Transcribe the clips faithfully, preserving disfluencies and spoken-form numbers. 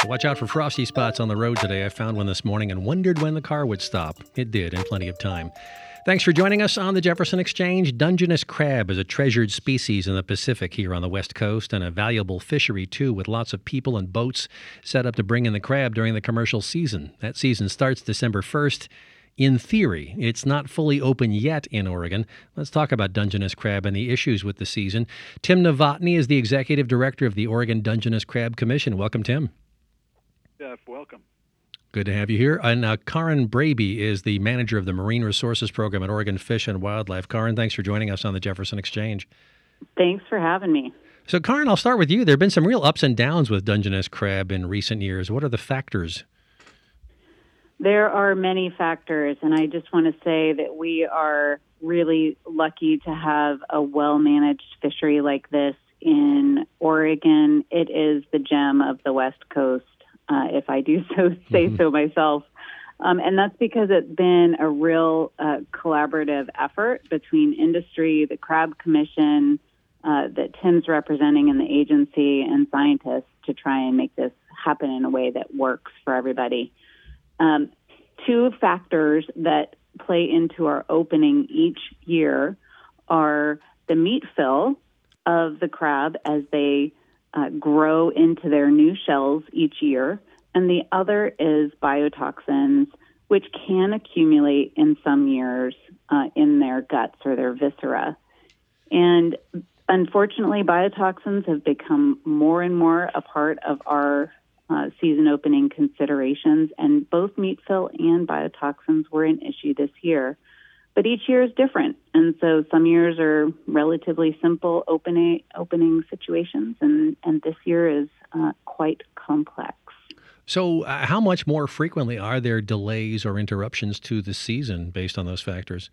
Watch out for frosty spots on the road today. I found one this morning and wondered when the car would stop. It did, in plenty of time. Thanks for joining us on the Jefferson Exchange. Dungeness crab is a treasured species in the Pacific here on the West Coast, and a valuable fishery, too, with lots of people and boats set up to bring in the crab during the commercial season. That season starts December first. In theory, it's not fully open yet in Oregon. Let's talk about Dungeness crab and the issues with the season. Tim Novotny is the executive director of the Oregon Dungeness Crab Commission. Welcome, Tim. Jeff, welcome. Good to have you here. And uh, Karin Braby is the manager of the Marine Resources Program at Oregon Fish and Wildlife. Karin, thanks for joining us on the Jefferson Exchange. Thanks for having me. So, Karin, I'll start with you. There have been some real ups and downs with Dungeness crab in recent years. What are the factors? There are many factors, and I just want to say that we are really lucky to have a well-managed fishery like this in Oregon. It is the gem of the West Coast, uh, if I do so say mm-hmm. so myself. Um, and that's because it's been a real uh, collaborative effort between industry, the Crab Commission, uh, that Tim's representing in the agency, and scientists to try and make this happen in a way that works for everybody. Um, two factors that play into our opening each year are the meat fill of the crab as they uh, grow into their new shells each year, and the other is biotoxins, which can accumulate in some years uh, in their guts or their viscera. And unfortunately, biotoxins have become more and more a part of our Uh, season opening considerations, and both meat fill and biotoxins were an issue this year. But each year is different, and so some years are relatively simple opening opening situations, and, and this year is uh, quite complex. So uh, how much more frequently are there delays or interruptions to the season based on those factors?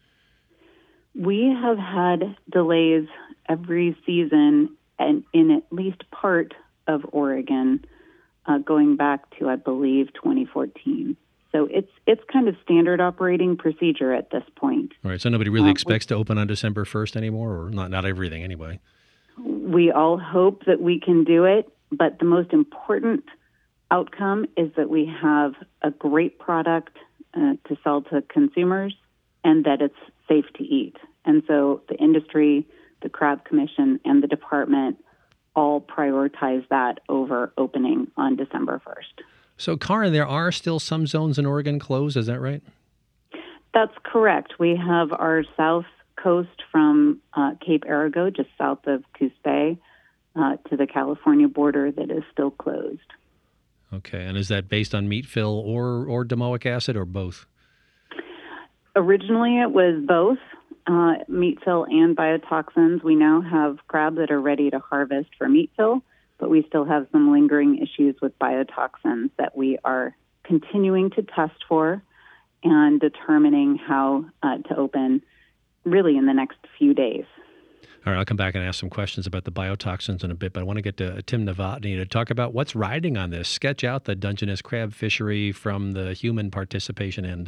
We have had delays every season, and in at least part of Oregon, Uh, going back to, I believe, twenty fourteen. So it's it's kind of standard operating procedure at this point. All right, so nobody really uh, expects we, to open on December first anymore, or not, not everything anyway? We all hope that we can do it, but the most important outcome is that we have a great product uh, to sell to consumers and that it's safe to eat. And so the industry, the Crab Commission, and the department all prioritize that over opening on December first. So, Karin, there are still some zones in Oregon closed, is that right? That's correct. We have our south coast from uh, Cape Arago, just south of Coos Bay, uh, to the California border that is still closed. Okay, and is that based on meat fill or, or domoic acid, or both? Originally, it was both. Uh, meat fill and biotoxins. We now have crab that are ready to harvest for meat fill, but we still have some lingering issues with biotoxins that we are continuing to test for and determining how uh, to open really in the next few days. All right, I'll come back and ask some questions about the biotoxins in a bit, but I want to get to Tim Novotny to talk about what's riding on this. Sketch out the Dungeness crab fishery from the human participation end.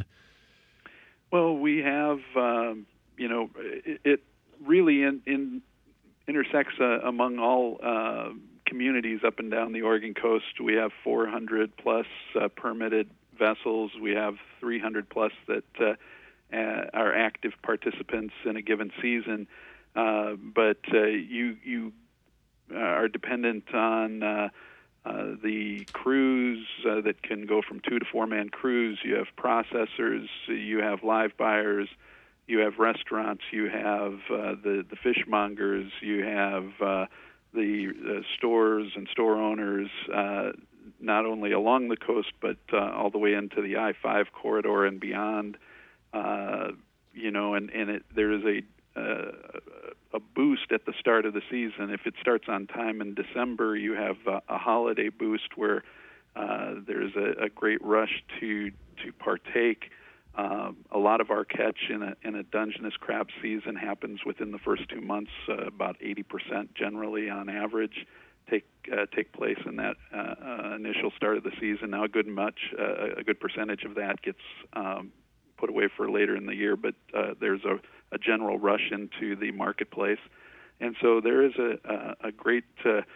Well, we have... Um You know, it, it really in, in intersects uh, among all uh, communities up and down the Oregon coast. We have four hundred plus uh, permitted vessels. We have three hundred plus that uh, uh, are active participants in a given season. Uh, but uh, you you are dependent on uh, uh, the crews uh, that can go from two to four man crews. You have processors. You have live buyers. You have restaurants, you have uh, the, the fishmongers, you have uh, the uh, stores and store owners, uh, not only along the coast, but uh, all the way into the I five corridor and beyond. Uh, you know, and, and it, there is a, uh, a boost at the start of the season. If it starts on time in December, you have a, a holiday boost where uh, there's a, a great rush to, to partake. Uh, a lot of our catch in a, in a Dungeness crab season happens within the first two months. Uh, about eighty percent generally on average take uh, take place in that uh, uh, initial start of the season. Now a good much, uh, a good percentage of that gets um, put away for later in the year, but uh, there's a, a general rush into the marketplace. And so there is a, a, a great uh,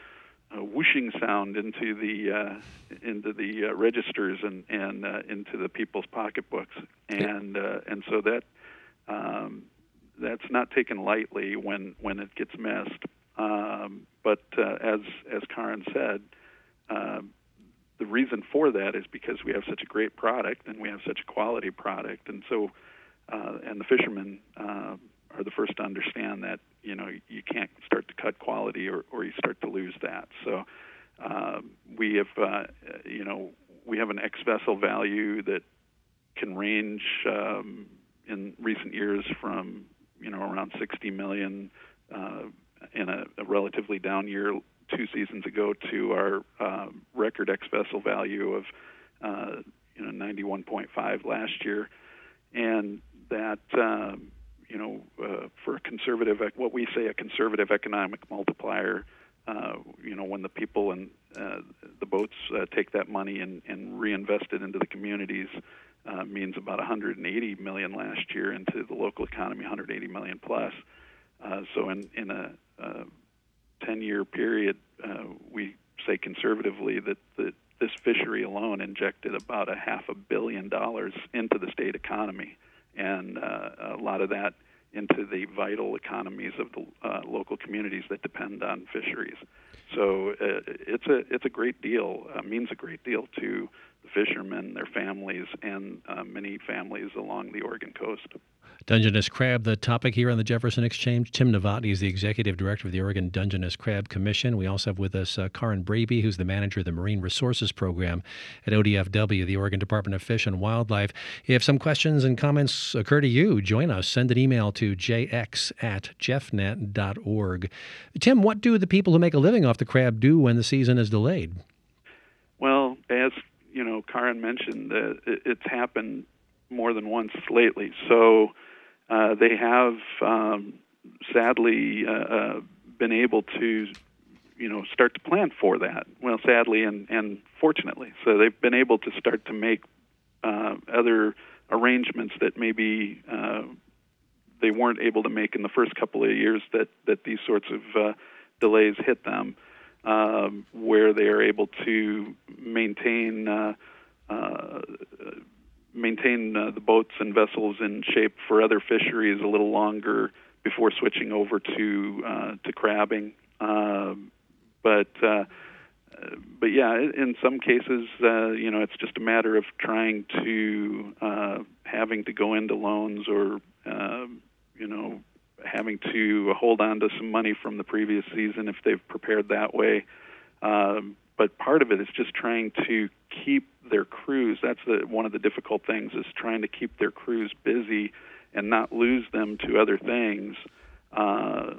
a whooshing sound into the uh, into the uh, registers and and uh, into the people's pocketbooks, and uh, and so that um, that's not taken lightly when when it gets missed. Um, but uh, as as Karin said, uh, the reason for that is because we have such a great product and we have such a quality product, and so uh, and the fishermen uh, are the first to understand that. You know, you can't start to cut quality or, or you start to lose that. So uh, we have, uh, you know, we have an ex-vessel value that can range um, in recent years from, you know, around sixty million uh, in a, a relatively down year two seasons ago to our uh, record ex-vessel value of, uh, you know, ninety-one point five last year. And that... Um, you know, uh, for a conservative, what we say a conservative economic multiplier, uh, you know, when the people and uh, the boats uh, take that money and, and reinvest it into the communities, uh, means about one hundred eighty million dollars last year into the local economy, one hundred eighty million dollars plus. Uh, so in, in a ten-year period, uh, we say conservatively that, that this fishery alone injected about a half a billion dollars into the state economy. And uh, a lot of that into the vital economies of the uh, local communities that depend on fisheries. So uh, it's a it's a great deal, uh, means a great deal to the fishermen, their families, and uh, many families along the Oregon coast. Dungeness crab, the topic here on the Jefferson Exchange. Tim Novotny is the executive director of the Oregon Dungeness Crab Commission. We also have with us uh, Karin Braby, who's the manager of the Marine Resources Program at O D F W, the Oregon Department of Fish and Wildlife. If some questions and comments occur to you, join us. Send an email to j x at jeffnet dot org. Tim, what do the people who make a living off the crab do when the season is delayed? Well, as you know, Karin mentioned, uh, it, it's happened more than once lately. So uh, they have um, sadly uh, uh, been able to, you know, start to plan for that. Well, sadly and, and fortunately. So they've been able to start to make uh, other arrangements that maybe uh, they weren't able to make in the first couple of years that, that these sorts of uh, delays hit them, um, where they are able to maintain uh, uh, maintain uh, the boats and vessels in shape for other fisheries a little longer before switching over to uh, to crabbing. Uh, but uh, but yeah, in some cases, uh, you know, it's just a matter of trying to uh, having to go into loans or uh, you know having to hold on to some money from the previous season if they've prepared that way. Um, but part of it is just trying to keep their crews. That's the, one of the difficult things, is trying to keep their crews busy and not lose them to other things uh,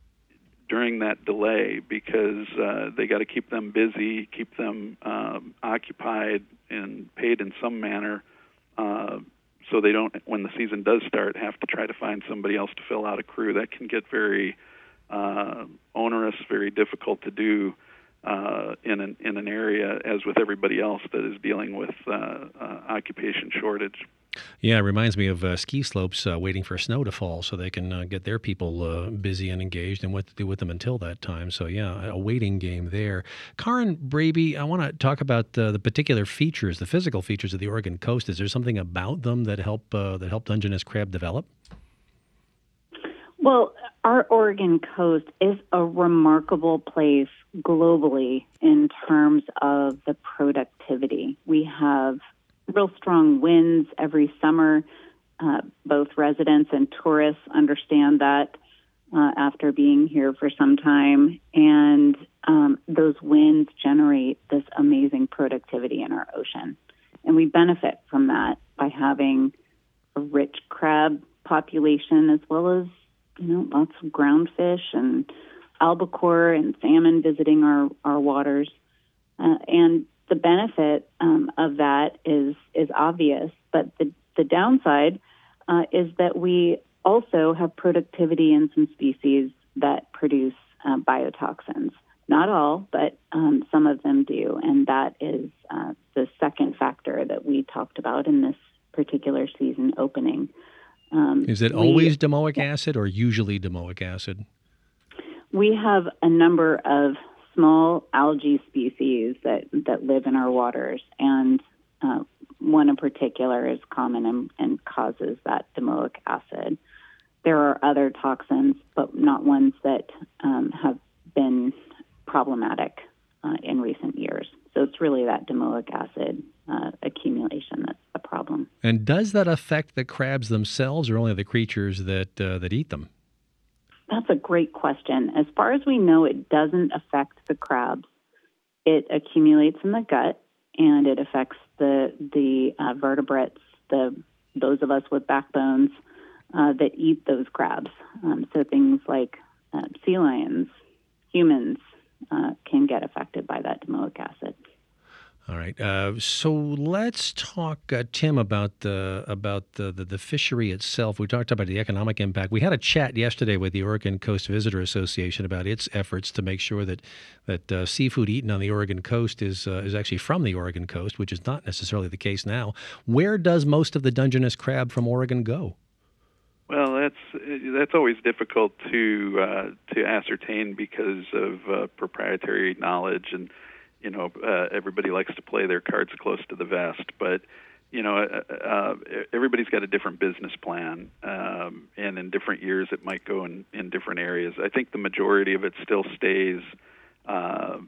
during that delay, because uh, they got to keep them busy, keep them um, occupied and paid in some manner, uh, so they don't, when the season does start, have to try to find somebody else to fill out a crew. That can get very uh, onerous, very difficult to do uh, in an in an area, as with everybody else that is dealing with uh, uh, occupation shortage. Yeah, it reminds me of uh, ski slopes uh, waiting for snow to fall so they can uh, get their people uh, busy and engaged and what to do with them until that time. So, yeah, a waiting game there. Karin Braby, I want to talk about uh, the particular features, the physical features of the Oregon coast. Is there something about them that help uh, that help Dungeness crab develop? Well, our Oregon coast is a remarkable place globally in terms of the productivity. We have real strong winds every summer. Uh, both residents and tourists understand that uh, after being here for some time. And um, those winds generate this amazing productivity in our ocean. And we benefit from that by having a rich crab population, as well as, you know, lots of ground fish and albacore and salmon visiting our, our waters. Uh, and the benefit um, of that is is obvious, but the, the downside uh, is that we also have productivity in some species that produce uh, biotoxins. Not all, but um, some of them do, and that is uh, the second factor that we talked about in this particular season opening. Um, is it we, always domoic acid or usually domoic acid? We have a number of small algae species that, that live in our waters, and uh, one in particular is common and, and causes that domoic acid. There are other toxins, but not ones that um, have been problematic uh, in recent years. So it's really that domoic acid uh, accumulation that's the problem. And does that affect the crabs themselves, or only the creatures that uh, that eat them? That's a great question. As far as we know, it doesn't affect the crabs. It accumulates in the gut, and it affects the the uh, vertebrates, the those of us with backbones uh, that eat those crabs. Um, so things like uh, sea lions, humans uh, can get affected by that domoic acid. All right. Uh, so let's talk, uh, Tim, about the about the, the the fishery itself. We talked about the economic impact. We had a chat yesterday with the Oregon Coast Visitor Association about its efforts to make sure that that uh, seafood eaten on the Oregon coast is uh, is actually from the Oregon coast, which is not necessarily the case now. Where does most of the Dungeness crab from Oregon go? Well, that's that's always difficult to uh, to ascertain because of uh, proprietary knowledge, and you know uh, everybody likes to play their cards close to the vest. But you know uh, uh, everybody's got a different business plan, um, and in different years it might go in, in different areas. I think the majority of it still stays uh,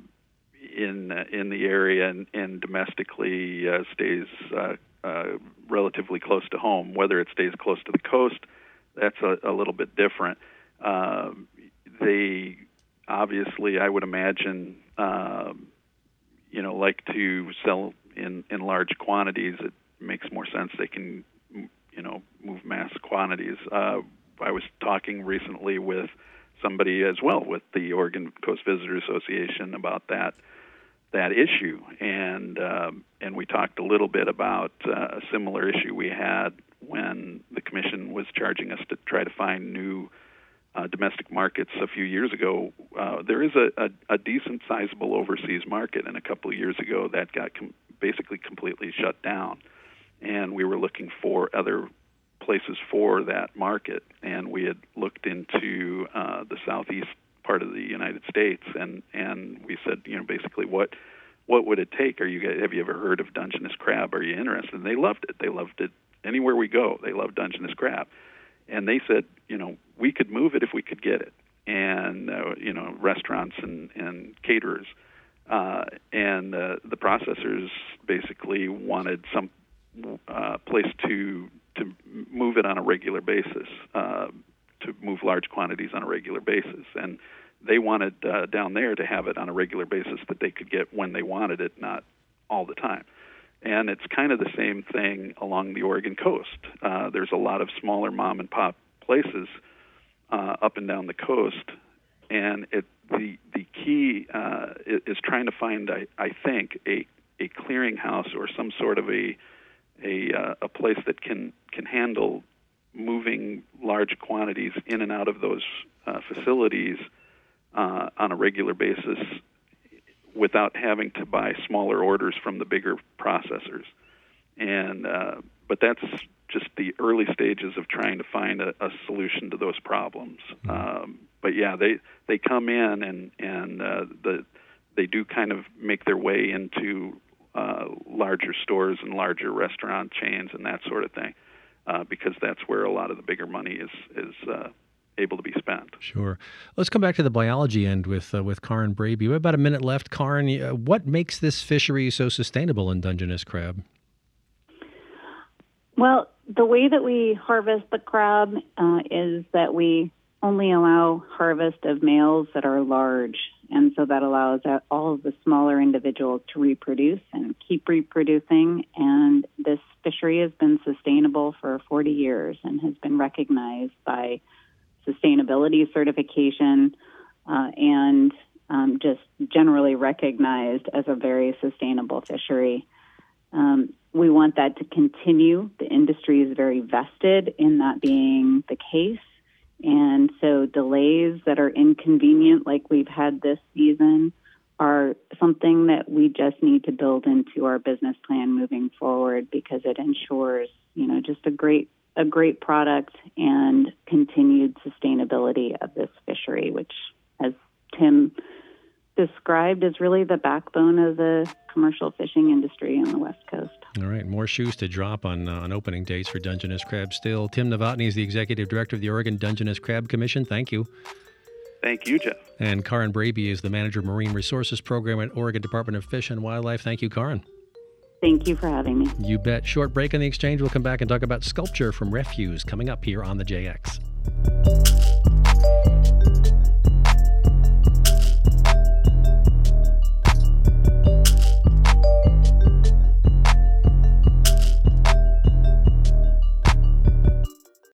in uh, in the area and, and domestically uh, stays uh, uh, relatively close to home. Whether it stays close to the coast, that's a, a little bit different. Uh, they obviously, I would imagine, uh, you know, like to sell in, in large quantities. It makes more sense. They can, you know, move mass quantities. Uh, I was talking recently with somebody as well with the Oregon Coast Visitor Association about that that issue, and um, and we talked a little bit about uh, a similar issue we had when the commission was charging us to try to find new uh, domestic markets a few years ago. Uh, there is a, a, a decent sizable overseas market, and a couple of years ago that got com- basically completely shut down, and we were looking for other places for that market, and we had looked into uh, the southeast part of the United States, and, and we said, you know, basically what what would it take? Are you guys, have you ever heard of Dungeness crab? Are you interested? And they loved it. They loved it anywhere we go. They loved Dungeness crab, and they said, you know, we could move it if we could get it, and uh, you know, restaurants and and caterers, uh, and uh, the processors basically wanted some uh, place to to move it on a regular basis. Uh, to move large quantities on a regular basis. And they wanted uh, down there to have it on a regular basis that they could get when they wanted it, not all the time. And it's kind of the same thing along the Oregon coast. Uh, there's a lot of smaller mom-and-pop places uh, up and down the coast, and it, the the key uh, is trying to find, I, I think, a, a clearinghouse or some sort of a a, uh, a place that can, can handle moving large quantities in and out of those uh, facilities uh, on a regular basis without having to buy smaller orders from the bigger processors. And uh, but that's just the early stages of trying to find a, a solution to those problems. Mm-hmm. Um, but yeah, they they come in and and uh, the they do kind of make their way into uh, larger stores and larger restaurant chains and that sort of thing. Uh, because that's where a lot of the bigger money is is uh, able to be spent. Sure. Let's come back to the biology end with uh, with Karin Braby. We have about a minute left. Karin, uh, what makes this fishery so sustainable in Dungeness crab? Well, the way that we harvest the crab uh, is that we only allow harvest of males that are large, and so that allows all of the smaller individuals to reproduce and keep reproducing. And this fishery has been sustainable for forty years and has been recognized by sustainability certification uh, and um, just generally recognized as a very sustainable fishery. Um, we want that to continue. The industry is very vested in that being the case. And so delays that are inconvenient, like we've had this season, are something that we just need to build into our business plan moving forward, because it ensures, you know, just a great a great product and continued sustainability of this fishery, which, as Tim described as really the backbone of the commercial fishing industry on the West Coast. All right, more shoes to drop on uh, on opening dates for Dungeness Crab still. Tim Novotny is the Executive Director of the Oregon Dungeness Crab Commission. Thank you. Thank you, Jeff. And Karin Braby is the Manager of Marine Resources Program at Oregon Department of Fish and Wildlife. Thank you, Karin. Thank you for having me. You bet. Short break on the Exchange. We'll come back and talk about sculpture from refuse coming up here on the J X.